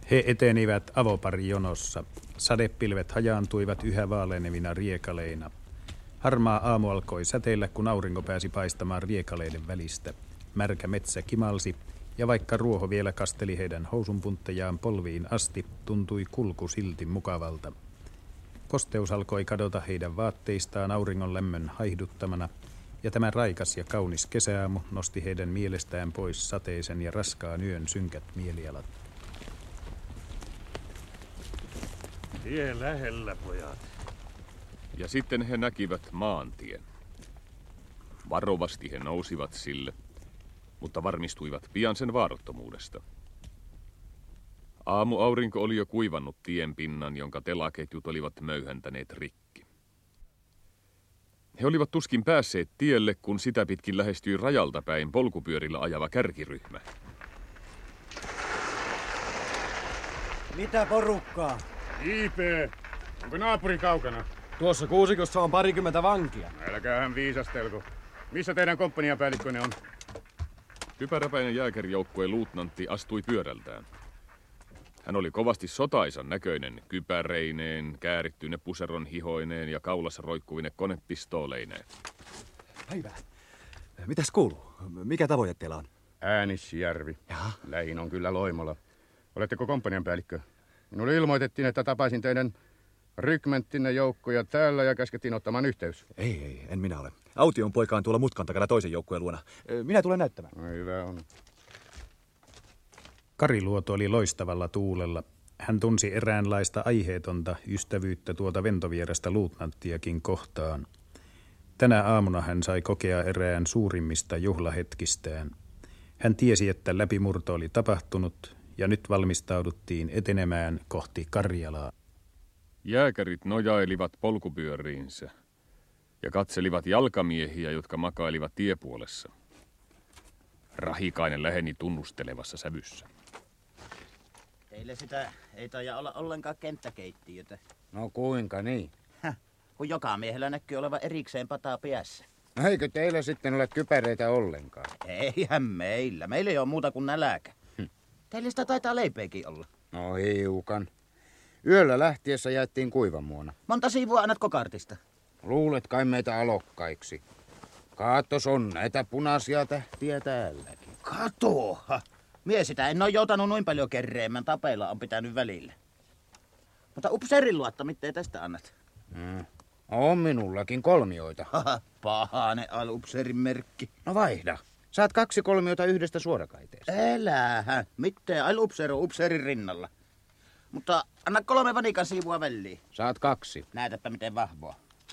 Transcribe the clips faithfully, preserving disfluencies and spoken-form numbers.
He etenivät avoparijonossa. Sadepilvet hajaantuivat yhä vaalenevina riekaleina. Harmaa aamu alkoi säteillä, kun aurinko pääsi paistamaan riekaleiden välistä. Märkä metsä kimalsi, ja vaikka ruoho vielä kasteli heidän housunpunttejaan polviin asti, tuntui kulku silti mukavalta. Kosteus alkoi kadota heidän vaatteistaan auringon lämmön haihduttamana, ja tämä raikas ja kaunis kesäaamu nosti heidän mielestään pois sateisen ja raskaan yön synkät mielialat. Tie lähellä, pojat. Ja sitten he näkivät maantien. Varovasti he nousivat sille, mutta varmistuivat pian sen vaarattomuudesta. Aamuaurinko oli jo kuivannut tien pinnan, jonka telaketjut olivat möyhäntäneet rikki. He olivat tuskin päässeet tielle, kun sitä pitkin lähestyi rajalta päin polkupyörillä ajava kärkiryhmä. Mitä porukkaa? I P, onko naapuri kaukana? Tuossa kuusikossa on parikymmentä vankia. Älkäähän viisastelko. Missä teidän komppaniapäällikkönne on? Kypäräpäinen jääkärijoukkueen luutnantti astui pyörältään. Hän oli kovasti sotaisan näköinen, kypäreineen, käärittyine puseron hihoineen ja kaulassa roikkuvine konepistooleineen. Päivää. Mitäs kuuluu? Mikä tavoite teillä on? Äänisjärvi. Jaha. Lähin on kyllä Loimola. Oletteko komppanianpäällikkö? Minulle ilmoitettiin, että tapaisin teidän rykmenttinne joukkoja täällä ja käskettiin ottamaan yhteys. Ei, ei, en minä ole. Aution poika on tuolla mutkan takana toisen joukkueen luona. Minä tulen näyttämään. No, hyvä on. Kariluoto oli loistavalla tuulella. Hän tunsi eräänlaista aiheetonta ystävyyttä tuota ventovierasta luutnanttiakin kohtaan. Tänä aamuna hän sai kokea erään suurimmista juhlahetkistään. Hän tiesi, että läpimurto oli tapahtunut ja nyt valmistauduttiin etenemään kohti Karjalaa. Jääkärit nojailivat polkupyöriinsä ja katselivat jalkamiehiä, jotka makailivat tiepuolessa. Rahikainen läheni tunnustelevassa sävyssä. Teille sitä ei taida olla ollenkaan kenttäkeittiötä. No kuinka niin? Häh, kun joka miehellä näkyy olevan erikseen pataa päässä. No eikö teillä sitten ole kypäreitä ollenkaan? Eihän meillä. Meillä ei ole muuta kuin näläkä. Hm. Teillä sitä taitaa leipeäkin olla. No hiukan. Yöllä lähtiessä jaettiin kuivamuona. Monta siivua annatko kartista? Luulet kai meitä alokkaiksi. Kaatos on näitä punaisia tähtiä täälläkin. Katoa! Mie sitä en ole joutanut noin paljon kerreemmän. Tapeilla on pitänyt välillä. Mutta upseerin luotta, mitä tästä annat? Mm. On minullakin kolmioita. Haha, pahane al-upseerin merkki. No vaihda. Saat kaksi kolmiota yhdestä suorakaiteesta. Älähän. Mitään al-upseer on upseerin rinnalla. Mutta anna kolme vanikan siivua väliin. Saat kaksi. Näytäpä miten vahvoa.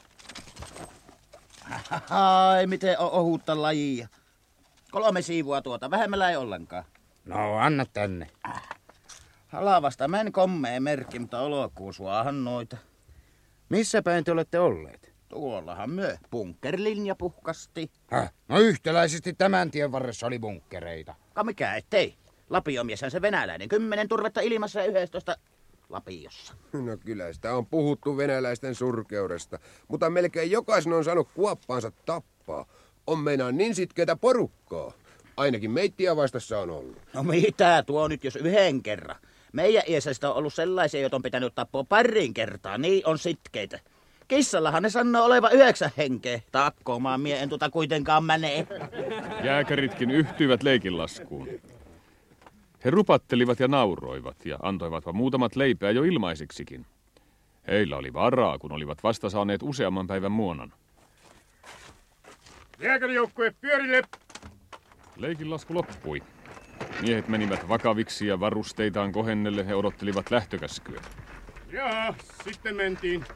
Ai, miten on ohutta lajia. Kolme siivua tuota, vähemmällä ei ollenkaan. No, anna tänne. Äh. Halavasta men kommeen merkki, mutta olkoon suahan noita. Missä päin te olette olleet? Tuollahan myö. Bunkkerlinja puhkasti. Häh? No yhtäläisesti tämän tien varressa oli bunkkereita. Ka mikä ettei. Lapiomieshän se venäläinen. Kymmenen turvetta ilmassa ja yhdestoista lapiossa. No kyllä sitä on puhuttu venäläisten surkeudesta, mutta melkein jokaisen on saanut kuoppaansa tappaa. On meinaan niin sitkeitä porukkaa. Ainakin meittiä vastassa on ollut. No mitä tuo nyt jos yhden kerran? Meidän iästä on ollut sellaisia, joita on pitänyt tappaa parin kertaa. Niin on sitkeitä. Kissallahan ne sanoo olevan yhdeksän henkeä. Takkoomaan mie en tuota kuitenkaan menee. Jääkäritkin yhtyivät leikinlaskuun. He rupattelivat ja nauroivat ja antoivatpa muutamat leipää jo ilmaiseksikin. Heillä oli varaa, kun olivat vasta saaneet useamman päivän muonan. Jääkärijoukkue pyörille! Leikinlasku loppui. Miehet menivät vakaviksi ja varusteitaan kohennelle he odottelivat lähtökäskyä. Jaa, sitten mentiin.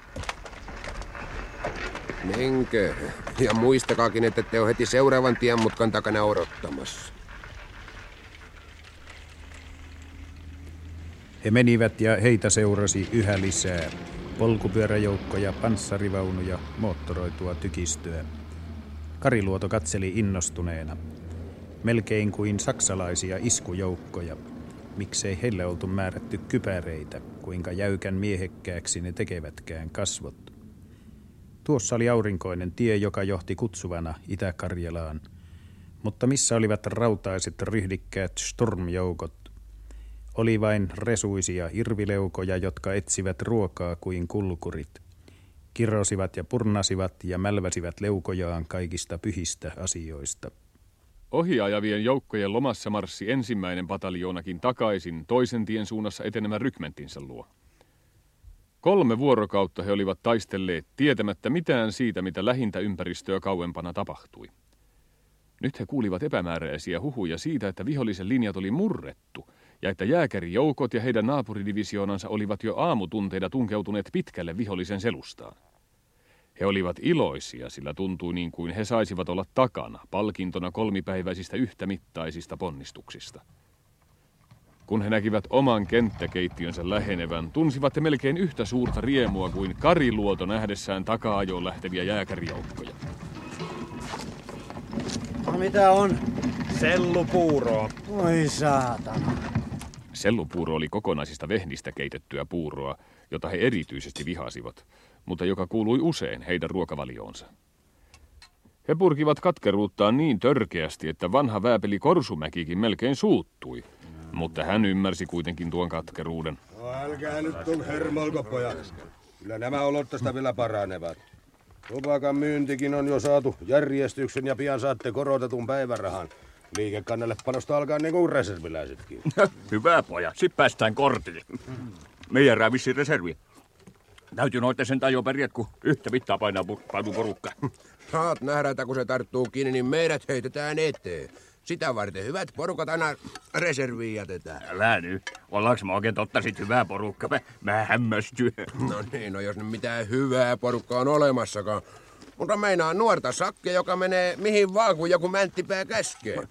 Menkö? Ja muistakaakin, että te on heti seuraavan tienmutkan takana odottamassa. He menivät ja heitä seurasi yhä lisää. Polkupyöräjoukkoja, panssarivaunuja, moottoroitua tykistöä. Kariluoto katseli innostuneena. Melkein kuin saksalaisia iskujoukkoja. Miksei heille oltu määrätty kypäreitä, kuinka jäykän miehekkääksi ne tekevätkään kasvot. Tuossa oli aurinkoinen tie, joka johti kutsuvana Itä-Karjalaan. Mutta missä olivat rautaiset ryhdikkäät Sturmjoukot? Oli vain resuisia irvileukoja, jotka etsivät ruokaa kuin kulkurit. Kirosivat ja purnasivat ja mälväsivät leukojaan kaikista pyhistä asioista. Ohiajavien joukkojen lomassa marssi ensimmäinen pataljoonakin takaisin toisen tien suunnassa etenemään rykmenttinsä luo. Kolme vuorokautta he olivat taistelleet tietämättä mitään siitä, mitä lähintä ympäristöä kauempana tapahtui. Nyt he kuulivat epämääräisiä huhuja siitä, että vihollisen linjat oli murrettu ja että jääkärijoukot ja heidän naapuridivisioonansa olivat jo aamutunteina tunkeutuneet pitkälle vihollisen selustaan. He olivat iloisia, sillä tuntui niin kuin he saisivat olla takana palkintona kolmipäiväisistä yhtämittaisista ponnistuksista. Kun he näkivät oman kenttäkeittiönsä lähenevän, tunsivat he melkein yhtä suurta riemua kuin Kariluoto nähdessään taka-ajoon lähteviä jääkärijoukkoja. No, mitä on? Sellupuuroa. Oi saatana. Sellupuuro oli kokonaisista vehnistä keitettyä puuroa, jota he erityisesti vihasivat, mutta joka kuului usein heidän ruokavalioonsa. He purkivat katkeruuttaan niin törkeästi, että vanha vääpeli Korsumäkikin melkein suuttui, mutta hän ymmärsi kuitenkin tuon katkeruuden. No, älkää nyt tuon hermolko, pojat. Kyllä nämä olot tästä vielä paranevat. Tupakan myyntikin on jo saatu järjestyksen ja pian saatte korotetun päivärahan. Liikekannallepanosta alkaa niin kuin reserviläisetkin. Hyvä pojat, sit päästään kortille. Meidän rävissi reservi. Täytyy noita sentään jo pärjät, kun yhtä mittaa painaa painu porukka. Saat nähdä, että kun se tarttuu kiinni, niin meidät heitetään eteen. Sitä varten hyvät porukat aina reserviin jätetään. Älä nyt. Ollaanko mä oikein totta sit hyvää porukka? Mä, mä hämmästyn. No niin, no jos nyt mitään hyvää porukkaa on olemassakaan. Mutta meinaa nuorta sakkia, joka menee mihin vaan, kun joku mänttipää käskee.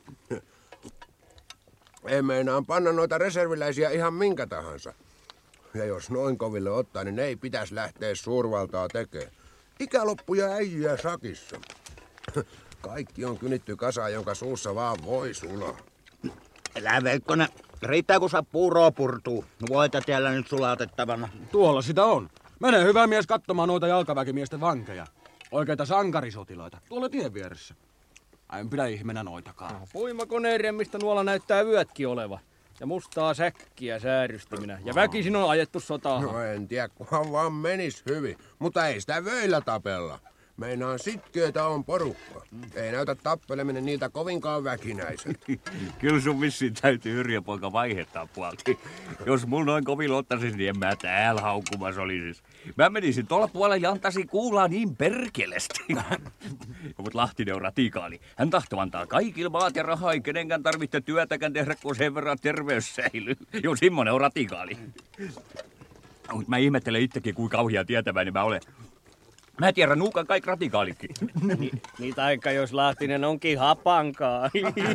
Ei meinaan panna noita reserviläisiä ihan minkä tahansa. Ja jos noin koville ottaa, niin ei pitäisi lähteä suurvaltaa tekemään. Ikäloppuja äijyä sakissa. Kaikki on kynitty kasaan, jonka suussa vaan voi sulaa. Elä Veikkonen, riittää kun saa puuroa purtuu. Voita täällä nyt sulatettavana. Tuolla sitä on. Mene hyvä mies katsomaan noita jalkaväkimiesten vankeja. Oikeita sankarisotilaita. Tuolla tien vieressä. En pidä ihmenä noitakaan. Puimakoneen remmistä nuolla näyttää yötkin oleva. Ja mustaa säkkiä säärystiminä. Ja väkisin on ajettu sotaan. No en tiedä, kunhan vaan menis hyvin. Mutta ei sitä vöillä tapella. Meinaan sitkeetä on porukka. Ei näytä tappeleminen niiltä kovinkaan väkinäiseltä. Kyllä sun vissiin täytyy Yrjö-poika vaihettaa puolti. Jos mulla noin kovilla ottaisin, niin en mä täällä haukkumas olisis. Mä menisin tuolla puolella ja antaisin kuulaa niin perkeleesti. Mut Lahtinen on ratikaali. Hän tahtoo antaa kaikille maat ja rahaa, ei kenenkään tarvitse työtäkään tehdä, kun sen verran terveys säilyy. Joo, semmonen on ratikaali. Mut mä ihmettelen itsekin, kuinka kauhia tietäväinen mä olen. Mä tiedän nuukan kaikki ratikaalitkin. Ni, niin taikka jos Lahtinen onkin hapankaa.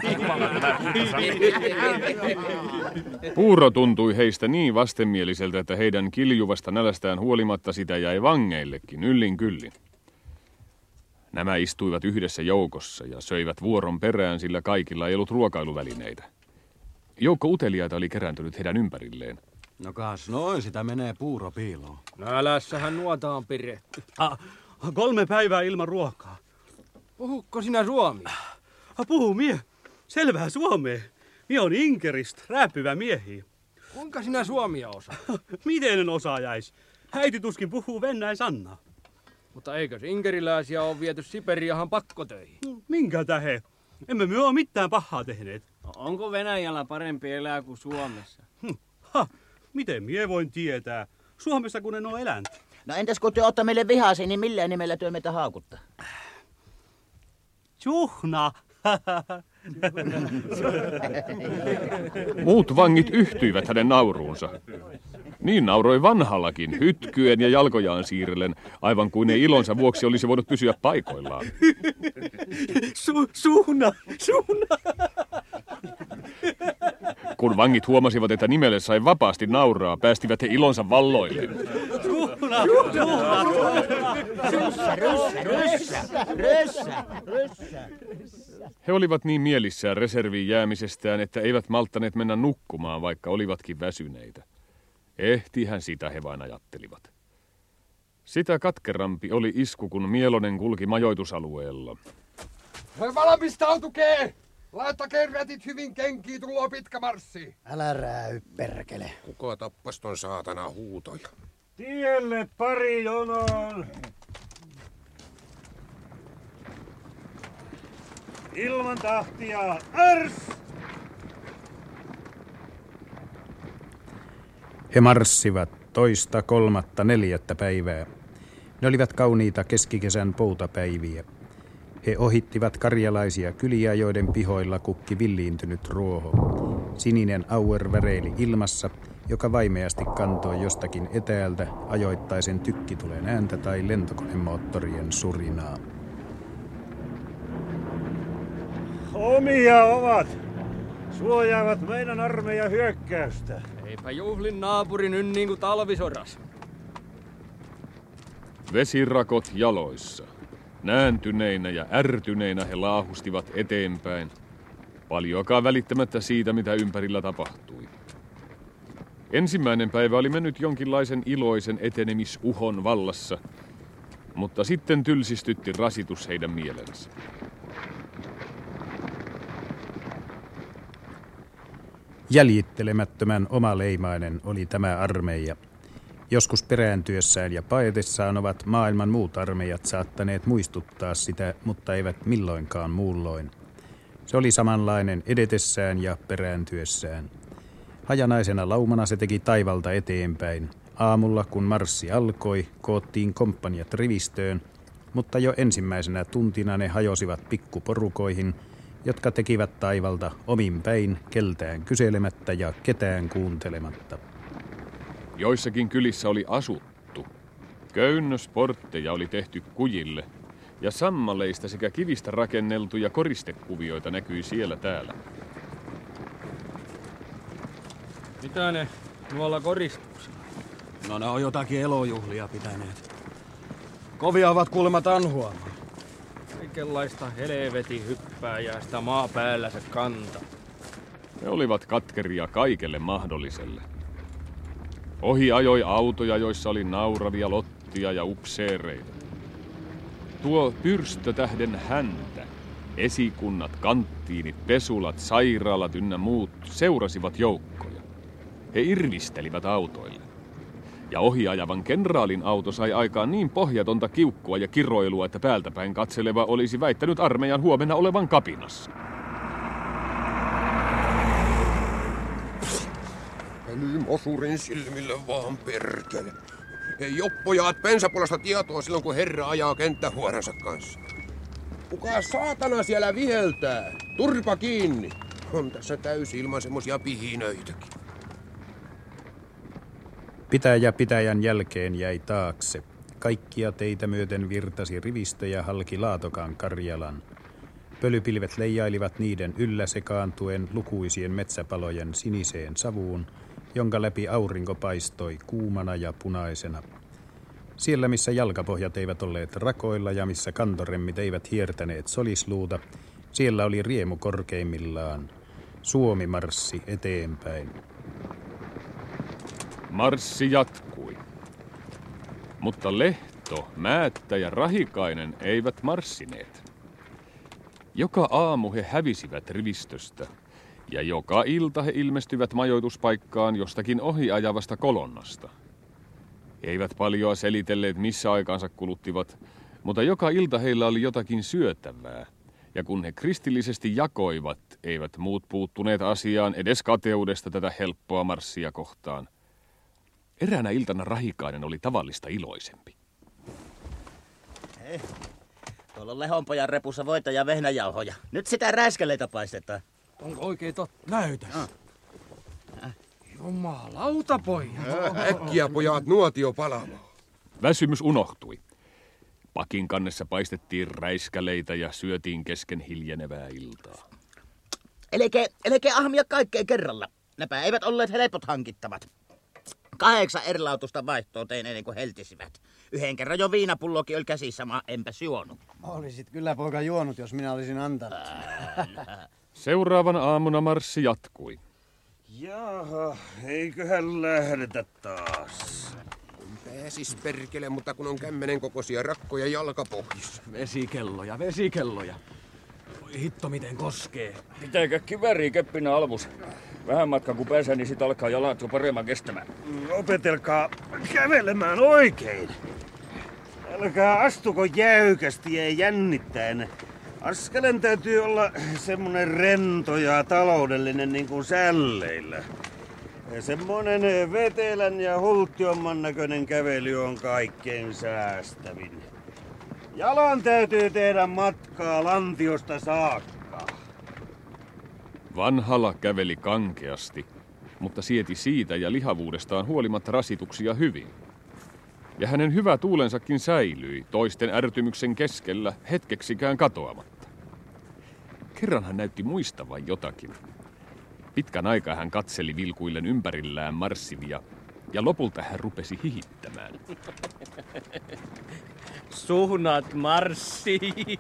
Puuro tuntui heistä niin vastenmieliseltä, että heidän kiljuvasta nälästään huolimatta sitä jäi vangeillekin yllin kyllin. Nämä istuivat yhdessä joukossa ja söivät vuoron perään, sillä kaikilla ei ollut ruokailuvälineitä. Joukko uteliaita oli kerääntynyt heidän ympärilleen. No kas noin sitä menee puuro piiloon. Nälässähän nuota on piretty. Ah, kolme päivää ilman ruokaa. Puhukko sinä suomi? Ah, puhu mie. Selvää suomea. Mie on Inkeristä, rääpyvä miehiä. Kuinka sinä suomia osaa? Miten en osaa jäis? Äiti tuskin puhuu Venäjän sannaa. Mutta eikös inkeriläisiä ole viety Siperiahan pakkotöihin? Minkä tähe? Emme me ole mitään pahaa tehneet. No, onko Venäjällä parempi elää kuin Suomessa? Hm. Ha, miten mie voin tietää? Suomessa kun en ole elänyt. No entäs kun te ootte meille vihaisia, niin millään nimellä työ meitä haakuttaa? Juhna! Muut vangit yhtyivät hänen nauruunsa. Niin nauroi vanhallakin, hytkyen ja jalkojaan siirrellen, aivan kuin ei ilonsa vuoksi olisi voinut pysyä paikoillaan. Su, suuna, suuna! Kun vangit huomasivat, että nimelle sai vapaasti nauraa, päästivät he ilonsa valloille. Suuna! Suuna! Ryssä, ryssä, ryssä, ryssä, ryssä. He olivat niin mielissään reserviin jäämisestään, että eivät malttaneet mennä nukkumaan, vaikka olivatkin väsyneitä. Ehtihän sitä he vain ajattelivat. Sitä katkerampi oli isku, kun Mielonen kulki majoitusalueella. Valmistautukee! Laita kerratit hyvin kenkiin, tuloo pitkä marssi. Älä rääy, perkele. Kuka tappas ton saatana huutoja? Tielle pari jonoon. Ilman tahtia, ärs! He marssivat toista, kolmatta, neljättä päivää. Ne olivat kauniita keskikesän poutapäiviä. He ohittivat karjalaisia kyliä, joiden pihoilla kukki villiintynyt ruoho. Sininen auer väreili ilmassa, joka vaimeasti kantoi jostakin etäältä ajoittaisen tykkitulen ääntä tai lentokonemoottorien surinaa. Omia ovat. Suojaavat meidän armeijan hyökkäystä. Eipä juhlin naapurin nyt niin kuin talvisodas. Vesirakot jaloissa. Nääntyneinä ja ärtyneinä he laahustivat eteenpäin, paljoakaan välittämättä siitä, mitä ympärillä tapahtui. Ensimmäinen päivä oli mennyt jonkinlaisen iloisen etenemisuhon vallassa, mutta sitten tylsistytti rasitus heidän mielensä. Jäljittelemättömän omaleimainen oli tämä armeija. Joskus perääntyessään ja paetessaan ovat maailman muut armeijat saattaneet muistuttaa sitä, mutta eivät milloinkaan muulloin. Se oli samanlainen edetessään ja perääntyessään. Hajanaisena laumana se teki taivalta eteenpäin. Aamulla, kun marssi alkoi, koottiin komppaniat rivistöön, mutta jo ensimmäisenä tuntina ne hajosivat pikkuporukoihin, jotka tekivät taivalta omin päin, keltään kyselemättä ja ketään kuuntelematta. Joissakin kylissä oli asuttu. Köynnösportteja oli tehty kujille, ja sammaleista sekä kivistä rakenneltuja koristekuvioita näkyi siellä täällä. Mitä ne nuolla koristuksilla? No ne on jotakin elojuhlia pitäneet. Kovia ovat kuulemma tanhuamaan. Kaikenlaista helvetin hyppääjää sitä maa päällä se kanta. Ne olivat katkeria kaikelle mahdolliselle. Ohi ajoi autoja, joissa oli nauravia lottia ja upseereita. Tuo pyrstötähden häntä, esikunnat, kanttiinit, pesulat, sairaalat ynnä muut seurasivat joukkoja. He irvistelivät autoille. Ja ohiajavan kenraalin auto sai aikaan niin pohjatonta kiukkua ja kiroilua, että päältäpäin katseleva olisi väittänyt armeijan huomenna olevan kapinassa. Eli mosurin silmille vaan, perkele. Ei joppojaat pensapulasta tietoa silloin, kun herra ajaa kenttähuoransa kanssa. Kuka saatana siellä viheltää? Turpa kiinni. On tässä täysi ilman semmosia pihinöitäkin. Pitäjä pitäjän jälkeen jäi taakse. Kaikkia teitä myöten virtasi rivistöjä halki Laatokan Karjalan. Pölypilvet leijailivat niiden yllä sekaantuen lukuisien metsäpalojen siniseen savuun, jonka läpi aurinko paistoi kuumana ja punaisena. Siellä, missä jalkapohjat eivät olleet rakoilla ja missä kantoremmit eivät hiertäneet solisluuta, siellä oli riemu korkeimmillaan. Suomi marssi eteenpäin. Marssi jatkui. Mutta Lehto, Määttä ja Rahikainen eivät marssineet. Joka aamu he hävisivät rivistöstä, ja joka ilta he ilmestyvät majoituspaikkaan jostakin ohiajavasta kolonnasta. He eivät paljoa selitelleet, missä aikaansa kuluttivat, mutta joka ilta heillä oli jotakin syötävää, ja kun he kristillisesti jakoivat, eivät muut puuttuneet asiaan edes kateudesta tätä helppoa marssia kohtaan. Eräänä iltana Rahikainen oli tavallista iloisempi. Hei, tuolla on Lehonpojan repussa voita ja vehnäjauhoja. Nyt sitä räiskeleitä paistetaan. Onko oikein totta? Näytä. No. Jumalauta, pojat. Äkkiä pojat, nuotio palaamaan. Väsymys unohtui. Pakin kannessa paistettiin räiskäleitä ja syötiin kesken hiljenevää iltaa. Elikkä, elikkä ahmia kaikkea kerralla. Näpä eivät olleet helpot hankittavat. Kahdeksan eri lautusta vaihtoa tein ennen kuin heltisivät. Yhden kerran jo viinapullokin oli käsissä, mä enpäs juonut. Olisit kyllä poika juonut, jos minä olisin antanut. Seuraavana aamuna marssi jatkui. Jaha, eiköhän lähdetä taas. Pääsis perkele, mutta kun on kämmenen kokoisia rakkoja jalkapohjissa. Vesikelloja, vesikelloja. Voi hitto miten koskee. Pitääkö kivääriä keppinä alvus? Vähän matka kun pääsee, niin sit alkaa jalat jo paremmin kestämään. Opetelkaa kävelemään oikein. Älkää astuko jäykästi ja jännittäen. Askeleen täytyy olla semmonen rento ja taloudellinen niin kuin sälleillä. Ja semmonen vetelän ja hulttiomman näköinen kävely on kaikkein säästävin. Jalan täytyy tehdä matkaa lantiosta saakka. Vanhala käveli kankeasti, mutta sieti siitä ja lihavuudestaan huolimatta rasituksia hyvin. Ja hänen hyvä tuulensakin säilyi toisten ärtymyksen keskellä hetkeksikään katoamatta. Kerran hän näytti muistavan jotakin. Pitkän aikaa hän katseli vilkuillen ympärillään marssivia, ja lopulta hän rupesi hihittämään. Suhnat marssi!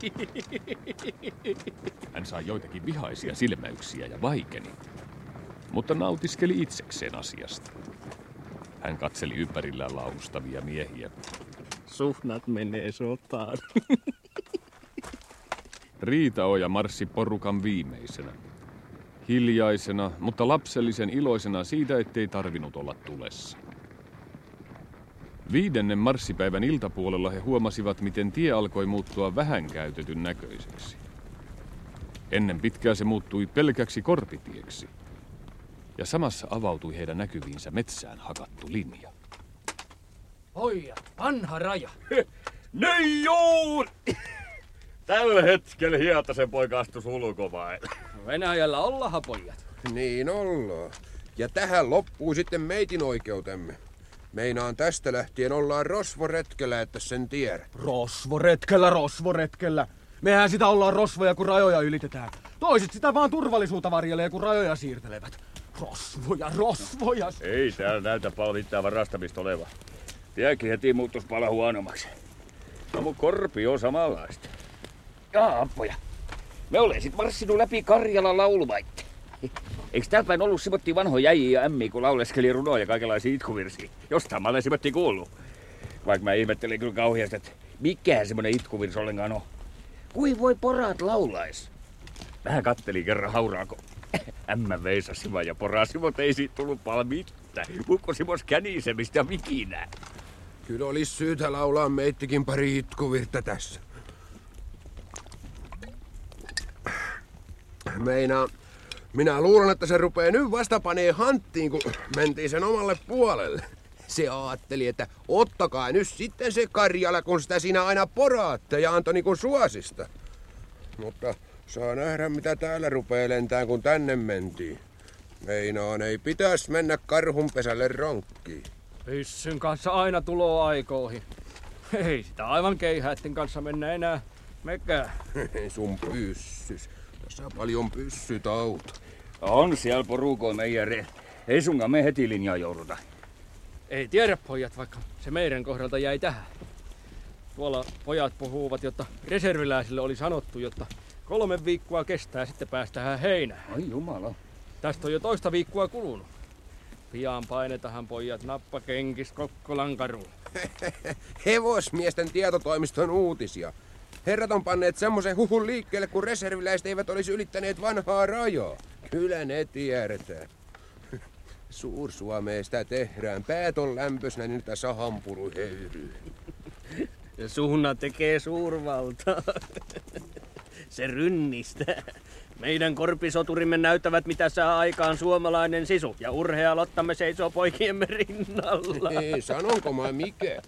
Hän sai joitakin vihaisia silmäyksiä ja vaikeni, mutta nautiskeli itsekseen asiasta. Hän katseli ympärillään laulustavia miehiä. Suhnat menee sotaan. Riitaoja marssi porukan viimeisenä. Hiljaisena, mutta lapsellisen iloisena siitä, ettei tarvinnut olla tulessa. Viidennen marssipäivän iltapuolella he huomasivat, miten tie alkoi muuttua vähän käytetyn näköiseksi. Ennen pitkää se muuttui pelkäksi korpitieksi. Ja samassa avautui heidän näkyviinsä metsään hakattu linja. Pojat, vanha raja. Niin juur! Tällä hetkellä Hietasen poika astus ulkomaille. Venäjällä ollaanhan, pojat. Niin ollaan. Ja tähän loppuu sitten meitin oikeutemme. Meinaan tästä lähtien ollaan rosvoretkellä, että sen tiedät. Rosvoretkellä, rosvoretkellä. Mehän sitä ollaan rosvoja, kun rajoja ylitetään. Toiset sitä vaan turvallisuutta varjelee, kun rajoja siirtelevät. Rosvoja, rosvoja. Ei täällä näytä paljon mitään varastamista oleva. Tiekin heti muuttus paljon huonommaksi. No mun korpi on samanlaista. Jaa, poja. Me olen sit marssinut läpi Karjalan lauluvaitte. Eiks täällä päin ollut semmoittia vanhoja jäjiä ja ämmiä, kun lauleskeli runoja ja kaikenlaisia itkuvirsiä? Jostain mä olen semmoittia kuullut. Vaikka mä ihmettelin kyllä kauheasti, että mikä semmonen itkuvirsi ollenkaan on. Kui voi poraat laulais? Vähän kattelin kerran hauraako. Ämmä veisasi vaan ja porasi, mutta ei siitä tullut paljon mitään. Mukkosi mos känisemistä ja vikinää. Kyllä olisi syytä laulaa meittikin pari itkuvirttä tässä. Meinaa, minä luulen, että se rupee nyt vasta panee hanttiin, kun mentiin sen omalle puolelle. Se ajatteli, että ottakaa nyt sitten se Karjala, kun sitä siinä aina poraatte ja antoi niinku suosista. Mutta saa nähdä, mitä täällä rupee lentään, kun tänne mentiin. Meinaan ei pitäis mennä karhunpesälle ronkkiin. Pyssyn kanssa aina tuloo aikoihin. Ei sitä aivan keihäitten kanssa mennä enää mekään. Sun pyssys. Tässä on paljon pyssyt auto. On siellä porukoin meijäre. Ei sunkaan me heti linjaa jouduta. Ei tiedä, pojat, vaikka se meidän kohdalta jäi tähän. Tuolla pojat puhuvat, jotta reserviläisille oli sanottu, jotta kolme viikkoa kestää, sitten päästään heinään. Ai jumala. Tästä on jo toista viikkoa kulunut. Pian painetahan pojat nappakenkis Kokkolan karuun. Hevosmiesten tietotoimiston uutisia. Herrat on panneet semmoisen huhun liikkeelle, kun reserviläiset eivät olisi ylittäneet vanhaa rajaa. Kyllä ne tiedetään. Suur-Suomeen sitä tehdään. Päät on lämpöisenä, niin että sahanpuru höyryy. Ja Suhna tekee suurvaltaa. Se rynnistää. Meidän korpisoturimme näyttävät, mitä saa aikaan suomalainen sisu. Ja urhea Lottamme seisoo poikiemme rinnalla. Ei, sanonko mä mikä?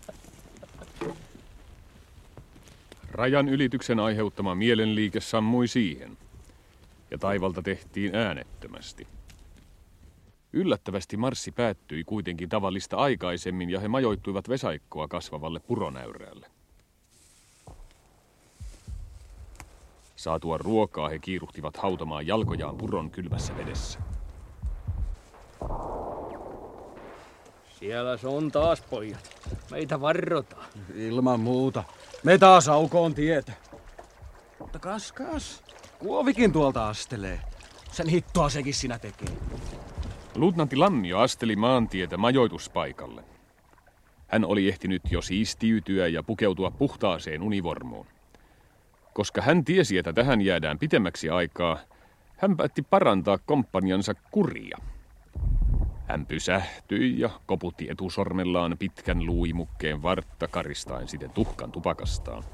Rajan ylityksen aiheuttama mielenliike sammui siihen, ja taivalta tehtiin äänettömästi. Yllättävästi marssi päättyi kuitenkin tavallista aikaisemmin, ja he majoittuivat vesaikkoa kasvavalle puronäyrälle. Saatua ruokaa he kiiruhtivat hautamaan jalkojaan puron kylmässä vedessä. Siellä se on taas, pojat. Meitä varrotaan. Ilman muuta. Me taas aukoon tietä. Mutta kas kas. Kuovikin tuolta astelee. Sen hittoa sekin sinä tekee. Luutnantti Lammio asteli maantietä majoituspaikalle. Hän oli ehtinyt jo siistiytyä ja pukeutua puhtaaseen univormuun. Koska hän tiesi, että tähän jäädään pitemmäksi aikaa, hän päätti parantaa komppaniansa kuria. Hän pysähtyi ja koputti etusormellaan pitkän luimukkeen vartta karistaen siten tuhkan tupakastaan.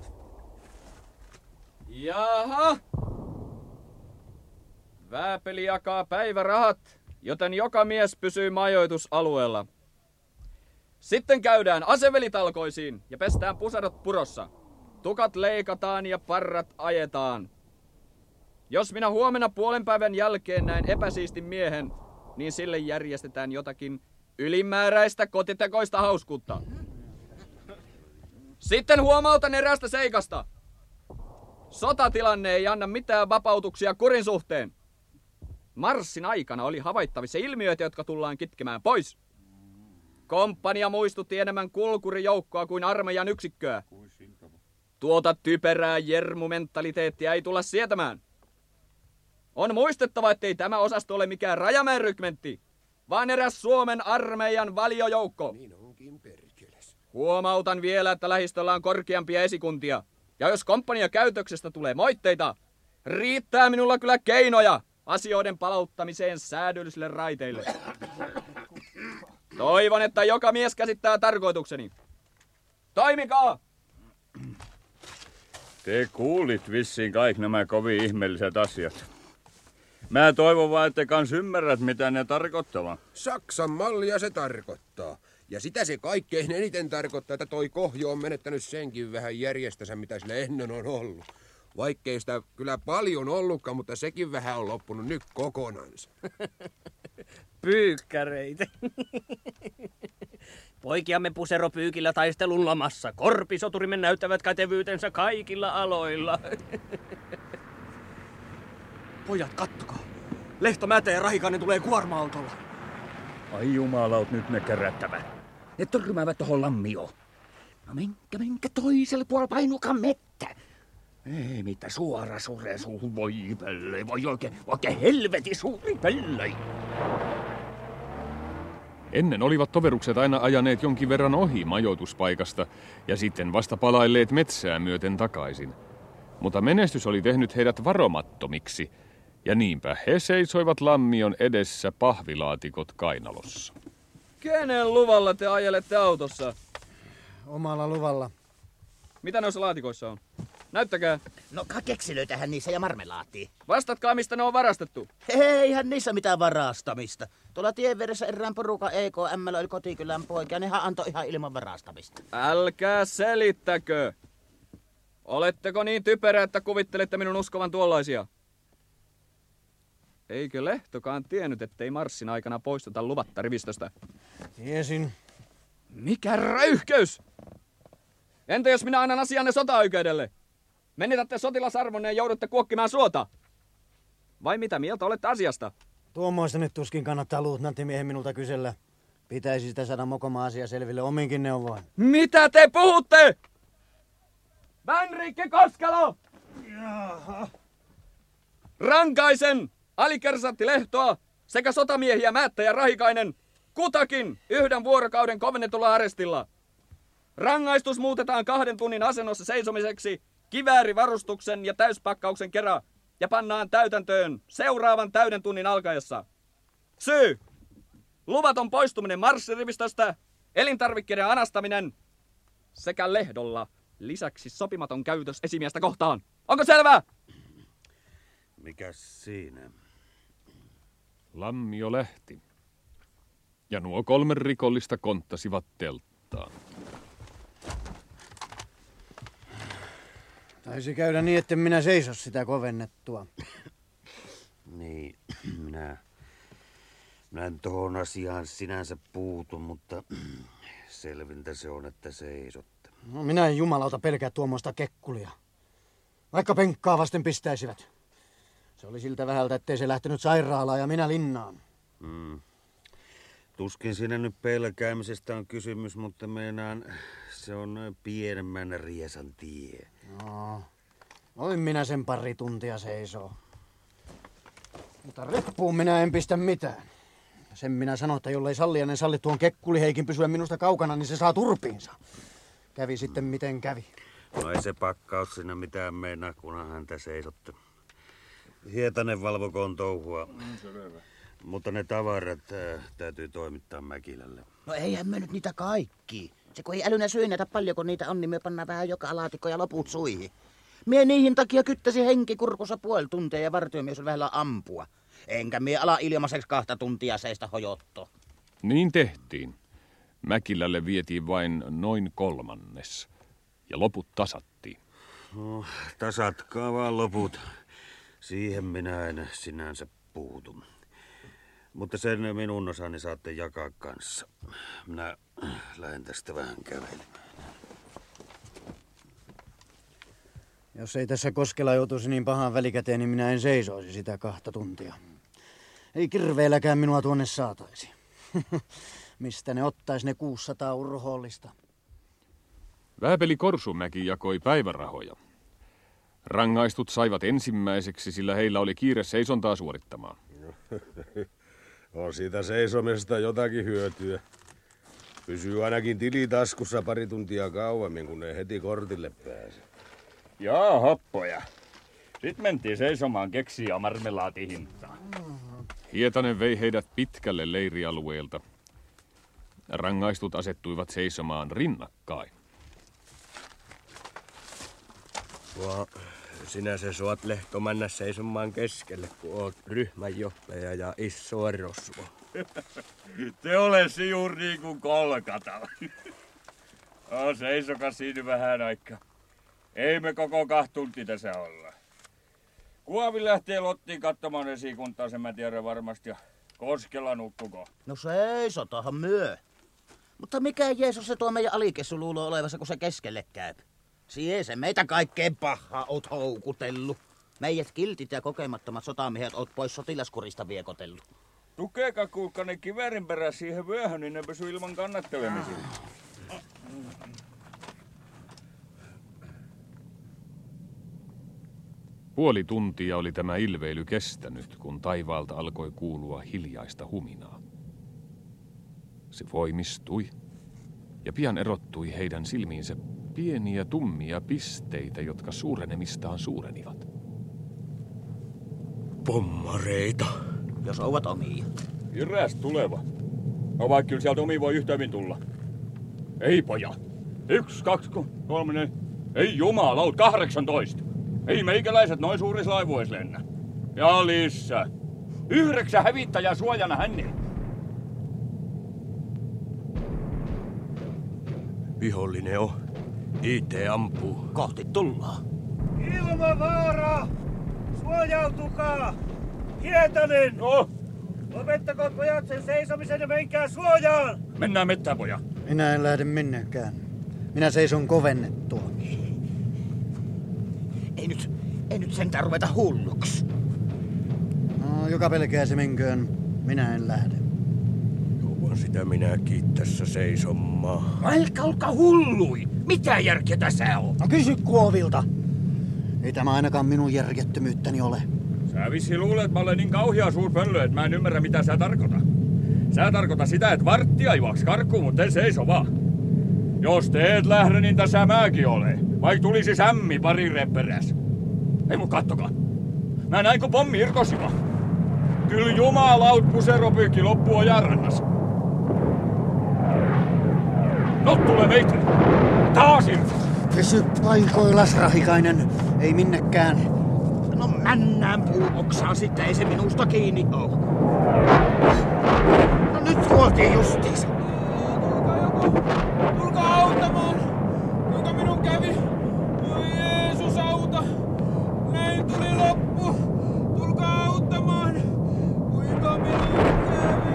Jaha! Vääpeli jakaa päivärahat, joten joka mies pysyy majoitusalueella. Sitten käydään asevelitalkoisiin ja pestään pusadot purossa. Tukat leikataan ja parrat ajetaan. Jos minä huomenna puolen päivän jälkeen näen epäsiistin miehen, niin sille järjestetään jotakin ylimääräistä kotitekoista hauskuutta. Sitten huomautan eräästä seikasta. Sotatilanne ei anna mitään vapautuksia kurin suhteen. Marssin aikana oli havaittavissa ilmiöitä, jotka tullaan kitkemään pois. Komppania muistutti enemmän kulkurijoukkoa kuin armeijan yksikköä. Tuota typerää jermumentaliteettia ei tulla sietämään. On muistettava, ettei tämä osasto ole mikään Rajamäen rykmentti, vaan eräs Suomen armeijan valiojoukko. Niin onkin perkeles. Huomautan vielä, että lähistöllä on korkeampia esikuntia. Ja jos komppania käytöksestä tulee moitteita, riittää minulla kyllä keinoja asioiden palauttamiseen säädyllisille raiteille. Toivon, että joka mies käsittää tarkoitukseni. Toimikaa! Te kuulit vissiin kaikki nämä kovin ihmeelliset asiat. Mä toivon vaan, että kans ymmärrät, mitä ne tarkoittavat. Saksan mallia se tarkoittaa. Ja sitä se kaikkein eniten tarkoittaa, että toi Kohjo on menettänyt senkin vähän järjestänsä, mitä sillä ennen on ollut. Vaikkei sitä kyllä paljon ollutkaan, mutta sekin vähän on loppunut nyt kokonansa. Pyykkäreitä. Poikiamme puseropyykillä taistelun lomassa. Korpisoturimme näyttävät kätevyytensä kaikilla aloilla. Pojat, kattokaa. Lehto Mätä ja Rahikainen tulee kuorma-autolla. Ai jumalaut, nyt ne kerättävät. Ne törmäävät tohon lammioon. No menkää, menkää toiselle puolella, painukaa mettä. Ei mitä, suora sure suuhun, voi pellei, voi oikein, oikein helvetin suuri pellei. Ennen olivat toverukset aina ajaneet jonkin verran ohi majoituspaikasta ja sitten vasta palailleet metsää myöten takaisin. Mutta menestys oli tehnyt heidät varomattomiksi, ja niinpä he seisoivat lammion edessä pahvilaatikot kainalossa. Kenen luvalla te ajelette autossa? Omalla luvalla. Mitä noissa laatikoissa on? Näyttäkää. No keksilöitähän niissä ja marmelaattia. Vastatkaa, mistä ne on varastettu. Eihän niissä mitään varastamista. Tuolla tien vieressä erään porukan E K M oli kotikylän poikia, nehän antoi ihan ilman varastamista. Älkää selittäkö. Oletteko niin typerä, että kuvittelette minun uskovan tuollaisia? Eikö Lehtokaan tiennyt, ettei marssin aikana poistuta luvatta rivistöstä? Tiesin. Mikä räyhkeys! Entä jos minä annan asianne sotaoikeudelle? Menetätte sotilasarvonne ja joudutte kuokkimaan suota. Vai mitä mieltä olette asiasta? Tuommoista nyt tuskin kannattaa luutnanttimiehen minulta kysellä. Pitäisi sitä saada mokoma asia selville ominkin neuvoin. Mitä te puhutte? Vänrikki Koskelo! Jaha. Rankaisen alikersantti Lehtoa sekä sotamiehiä Määttä ja Rahikainen kutakin yhden vuorokauden kovennetulla arestilla. Rangaistus muutetaan kahden tunnin asennossa seisomiseksi kiväärivarustuksen ja täyspakkauksen kerran ja pannaan täytäntöön seuraavan täyden tunnin alkaessa. Syy! Luvaton poistuminen marssirivistöstä, elintarvikkeiden anastaminen sekä Lehdolla lisäksi sopimaton käytös esimiestä kohtaan. Onko selvää? Mikäs siinä? Lammio lähti. Ja nuo kolme rikollista konttasivat telttaan. Taisi käydä niin, että minä seiso sitä kovennettua. Niin, minä... Minä en tohon asiaan sinänsä puutu, mutta selvintä se on, että seisotte. No minä en jumalauta pelkää tuommoista kekkulia. Vaikka penkkaa vasten pistäisivät. Se oli siltä vähältä, ettei se lähtenyt sairaalaan ja minä linnaan. Mm. Tuskin siinä nyt pelkäämisestä on kysymys, mutta meinaan se on pienemmän riesan tie. No, noin minä sen pari tuntia seisoo. Mutta reppuun minä en pistä mitään. Sen minä sanon, että jollei Salliainen salli tuon kekkuliheikin pysyä minusta kaukana, niin se saa turpiinsa. Kävi sitten miten kävi. No ei se pakkaus sinne mitään meinaa, kunhan häntä seisotte. Hietanen valvokoon touhua. Mm, selvä. Mutta ne tavarat äh, täytyy toimittaa Mäkilälle. No eihän me nyt niitä kaikki. Se kun ei älynä syynätä paljonko niitä on, niin me pannaan vähän joka laatikko ja loput suihin. Mie niihin takia kyttäsi henki kurkussa puoli tuntia ja vartiomies on vähällä ampua. Enkä mie ala ilmaiseksi kahta tuntia seistä hojotto. Niin tehtiin. Mäkilälle vietiin vain noin kolmannes. Ja loput tasattiin. No, tasatkaa vaan loput. Siihen minä en sinänsä puutu. Mutta sen minun osani saatte jakaa kanssa. Minä lähden tästä vähän kävelemään. Jos ei tässä Koskela joutuisi niin pahaan välikäteen, niin minä en seisoisi sitä kahta tuntia. Ei kirveelläkään minua tuonne saataisi. Mistä ne ottaisi ne kuusisataa urhoollista? Vääpeli Korsumäki jakoi päivärahoja. Rangaistut saivat ensimmäiseksi, sillä heillä oli kiire seisontaa suorittamaan. On siitä seisomisesta jotakin hyötyä. Pysyy ainakin tilitaskussa pari tuntia kauemmin, kun ei heti kortille pääse. Jaa, hoppoja. Sitten mentiin seisomaan keksiä ja marmelaatihintaan. Hietanen vei heidät pitkälle leirialueelta. Rangaistut asettuivat seisomaan rinnakkain. Tuo, sinä se suot lehtomännä seisomaan keskelle, kun oot ryhmänjohtaja ja isoa rosvo. Te olesi juuri niin kuin Kolkatalla. No, seisokaa siinä vähän aikaa. Ei me koko kahta tuntia tässä olla. Kuovi lähtee Lottiin katsomaan esikuntaa, sen mä tiedän varmasti. Ja Koskela nukkuko. No seisotahan myö. Mutta mikä Jeesus se tuo meidän alikessu luulo olevassa, kun se keskelle käy? Sie se meitä kaikkeen pahaa oot houkutellut. Meidät kiltit ja kokemattomat sotamiehet oot pois sotilaskurista viekotellut. Tukeeka kuulkaa ne kivärin perä siihen vyöhön, niin ne pysy ilman kannattelemisia. Puoli tuntia oli tämä ilveily kestänyt, kun taivaalta alkoi kuulua hiljaista huminaa. Se voimistui ja pian erottui heidän silmiinsä pieniä tummia pisteitä, jotka suurenemistaan suurenivat. Pommareita. Jos ovat omia. Iräs tuleva. No vaikka kyllä sieltä omi voi yhtä hyvin tulla. Ei poja. Yksi, kaksi, kolme, neljä. Ei jumalaut, kahdeksantoista. Ei meikäläiset noin suurissa laivuissa lennä. Ja lisää. Yhdeksän hävittäjää suojana hänne. Vihollinen on. I T ampuu. Kohti tullaan. Ilmavaara! Suojautukaa! Hietanen! No? Lopettakoon pojat sen seisomisen ja menkää suojaan! Mennään mettään, poja. Minä en lähde minnekään. Minä seison kovennettua. Ei nyt, ei nyt sentään ruveta hulluksi. No, joka pelkää se menköön. Minä en lähde. Jouan sitä minäkin tässä seisomaan. Älkää olkaa hullui! Mitä järkeä tässä on? No kysy Kuovilta. Ei tämä ainakaan minun järjettömyyttäni ole. Sä vissi luulet, että mä olen niin kauhea suurpöllö, että mä en ymmärrä mitä sä tarkoitat. Sä tarkoitat sitä, että varttia juoks karkuun, mutta en seiso vaan. Jos te et lähde, niin tässä mäkin olen. Vaik tulisi sämmi pari reperäs. Ei mut kattokaa. Mä näin kun pommi irkosiva. Kyllä jumalaut puseropyykki loppuu ojanrannas. No tulee meitä. Taas irkos. Pysy paikoillas, Rahikainen. Ei minnekään. No männään puuoksaan sitten, ei se minusta kiinni oo. No nyt kuoltiin justiinsa. Tulkaa joku! Tulkaa auttamaan! Kuinka minun kävi? Voi Jeesus auta! Näin tuli loppu! Tulkaa auttamaan! Kuinka minun kävi?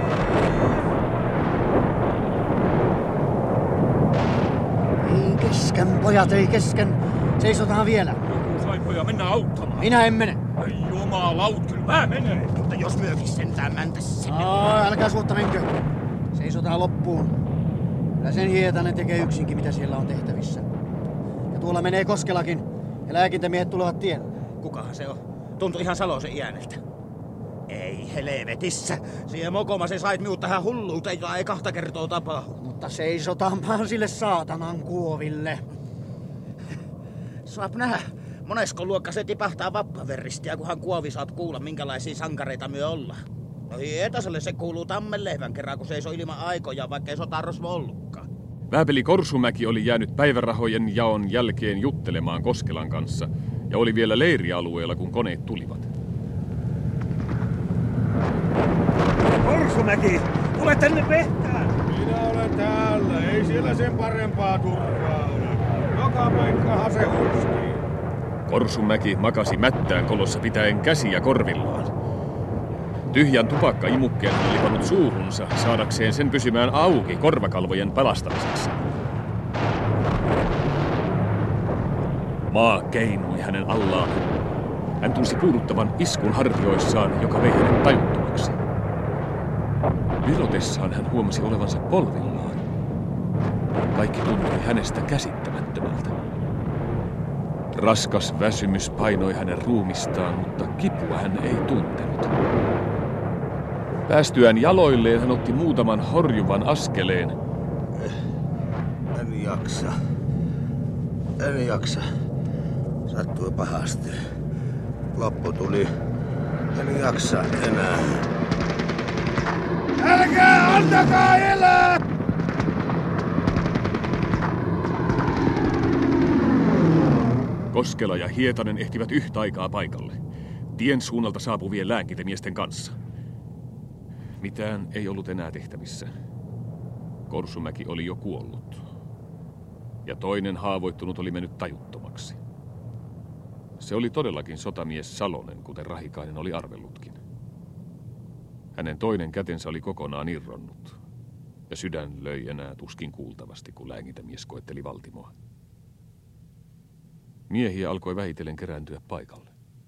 Ei kesken, pojat, ei kesken. Seisotaan vielä. Joku sai poja mennä auttamaan. Minä en mene. Ai jumalaut, kyllä mä menen. Mutta jos myökin sentään mäntäs sinne. No, älkää suotta menkö. Seisotaan loppuun. Kyllä sen Hietanen tekee yksinkin, mitä siellä on tehtävissä. Ja tuolla menee Koskelakin. Ja lääkintämiehet tulevat tielle. Kukahan se on? Tuntui ihan Salosen iäneltä. Ei helvetissä. Siihen mokoma se sait minut tähän hulluuteen, jota ei kahta kertaa tapahdu. Mutta seisotaan vaan sille saatanan Kuoville. Saap nähdä, monesko luokka se tipahtaa vappaverristiä, kunhan Kuovi saat kuulla, minkälaisia sankareita me ollaan. No Hietaselle se kuuluu tammenlehvän kerran, kun se ei so ilman aikoja, vaikka ei sotarosvo ollutkaan. Vääpeli Korsumäki oli jäänyt päivärahojen jaon jälkeen juttelemaan Koskelan kanssa ja oli vielä leirialueella, kun koneet tulivat. Korsumäki, tule tänne pehtään! Minä olen täällä, ei siellä sen parempaa turvaa ole. Joka paikkahan se huskii. Korsumäki makasi mättään kolossa pitäen käsiä korvillaan. Tyhjän tupakkaimukkeen oli pannut suuhunsa saadakseen sen pysymään auki korvakalvojen pelastamiseksi. Maa keinui hänen allaan. Hän tunsi puuduttavan iskun hartioissaan, joka vei hänet tajuttomaksi. Virotessaan hän huomasi olevansa polvillaan. Kaikki tuntui hänestä käsittämättömältä. Raskas väsymys painoi hänen ruumistaan, mutta kipua hän ei tuntenut. Päästyään jaloilleen hän otti muutaman horjuvan askeleen. En jaksa. En jaksa. Sattui pahasti. Loppu tuli. En jaksa enää. Älkää antakaa elää! Koskela ja Hietanen ehtivät yhtä aikaa paikalle, tien suunnalta saapuvien lääkintämiesten kanssa. Mitään ei ollut enää tehtävissä. Korsumäki oli jo kuollut. Ja toinen haavoittunut oli mennyt tajuttomaksi. Se oli todellakin sotamies Salonen, kuten Rahikainen oli arvellutkin. Hänen toinen kätensä oli kokonaan irronnut. Ja sydän löi enää tuskin kuultavasti, kun lääkintämies koetteli valtimoa. Miehiä alkoi vähitellen kerääntyä paikalle.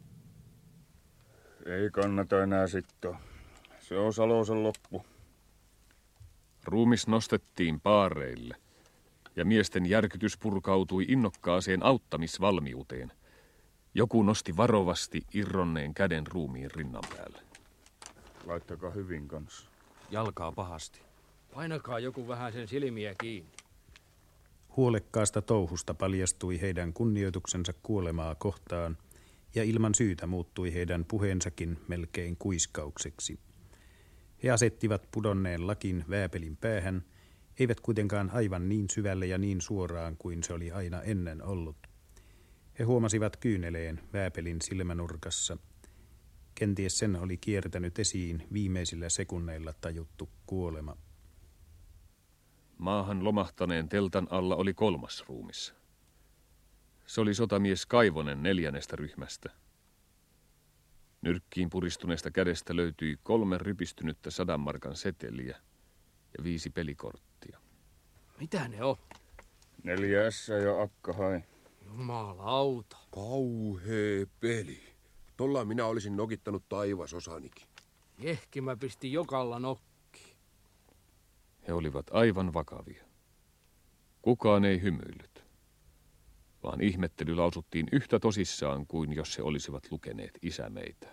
Ei kannata enää sittoa. Se on Salosen loppu. Ruumis nostettiin paareille, ja miesten järkytys purkautui innokkaaseen auttamisvalmiuteen. Joku nosti varovasti irronneen käden ruumiin rinnan päälle. Laittakaa hyvin kanssa. Jalkaa pahasti. Painakaa joku vähän sen silmiä kiinni. Huolekkaasta touhusta paljastui heidän kunnioituksensa kuolemaa kohtaan, ja ilman syytä muuttui heidän puheensakin melkein kuiskaukseksi. He asettivat pudonneen lakin Vääpelin päähän, eivät kuitenkaan aivan niin syvälle ja niin suoraan kuin se oli aina ennen ollut. He huomasivat kyyneleen Vääpelin silmänurkassa. Kenties sen oli kiertänyt esiin viimeisillä sekunneilla tajuttu kuolema. Maahan lomahtaneen teltan alla oli kolmas ruumis. Se oli sotamies Kaivonen neljännestä ryhmästä. Nyrkkiin puristuneesta kädestä löytyi kolme rypistynyttä sadan markan seteliä ja viisi pelikorttia. Mitä ne on? Neljä ässä ja akka hai. Jumalauta. Kauhee peli. Tolla minä olisin nokittanut taivasosanikin. Ehki mä pistin jokalla nokkiin. He olivat aivan vakavia. Kukaan ei hymyillyt, vaan ihmettely lausuttiin yhtä tosissaan kuin jos he olisivat lukeneet isämeitä.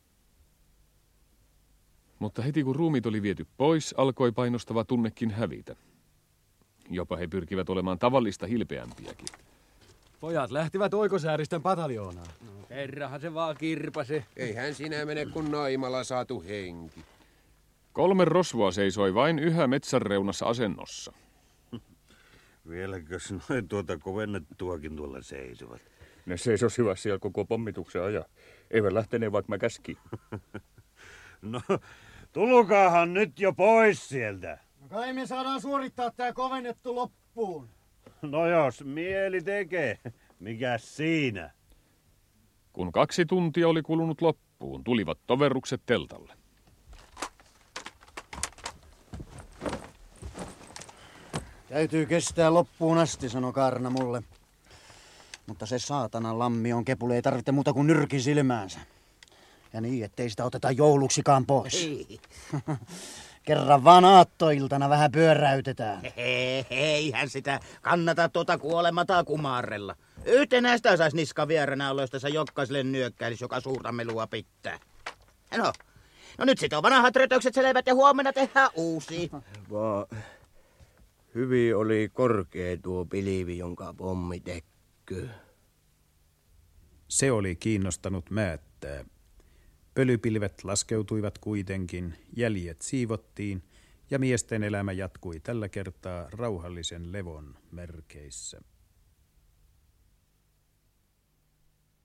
Mutta heti kun ruumiit oli viety pois, alkoi painostava tunnekin hävitä. Jopa he pyrkivät olemaan tavallista hilpeämpiäkin. Pojat lähtivät oikosääristen pataljoonaan. No, herrahan se vaan kirpase. Eihän sinä mene kun naimalla saatu henki. Kolme rosvoa seisoi vain yhä metsän reunassa asennossa. Vieläkös noin tuota kovennettuakin tuolla seisovat? Ne seisosivat siellä koko pommituksen ajan. Eivät lähteneet, vaikka mä käskin. No, tulukaahan nyt jo pois sieltä. No kai me saadaan suorittaa tää kovennettu loppuun. No jos mieli tekee, mikäs siinä? Kun kaksi tuntia oli kulunut loppuun, tulivat toverrukset teltalle. Täytyy kestää loppuun asti, sanoi Kaarna mulle. Mutta se saatanan lammion kepule ei tarvitse muuta kuin nyrkin silmäänsä. Ja niin, ettei sitä oteta jouluksikaan pois. Ei. Kerran vaan aattoiltana vähän pyöräytetään. Hei, eihän sitä kannata tuota kuolemataa kumarrella. Yhtenäistä sais niska vieränä oloista jokaiselle nyökkäilis, joka suurta melua pitää. No, no nyt sit on vanhat rötökset selvät ja huomenna tehdään uusia. Vaan hyvin oli korkea tuo pilvi, jonka pommi tekkyy. Se oli kiinnostanut Määttää. Pölypilvet laskeutuivat kuitenkin, jäljet siivottiin ja miesten elämä jatkui tällä kertaa rauhallisen levon merkeissä.